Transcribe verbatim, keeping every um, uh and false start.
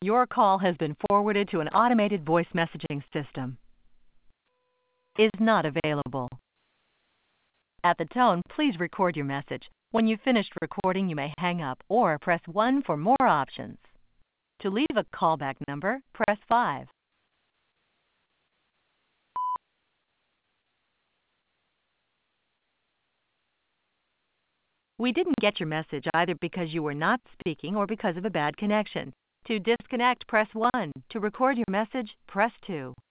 Your call has been forwarded to an automated voice messaging system. Is not available. At the tone, please record your message. When you've finished recording, you may hang up or press one for more options. To leave a callback number, press five. We didn't get your message either because you were not speaking or because of a bad connection. To disconnect, press one. To record your message, press two.